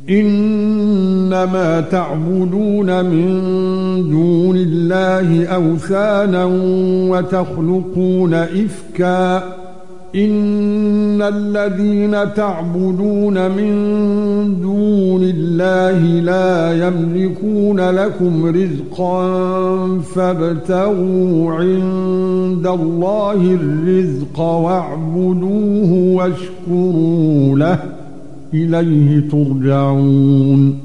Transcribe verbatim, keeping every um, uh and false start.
إنما تعبدون من دون الله أوثانا وتخلقون إفكا إن الذين تعبدون من دون الله لا يملكون لكم رزقا فابتغوا عند الله الرزق واعبدوه واشكروا له إليه ترجعون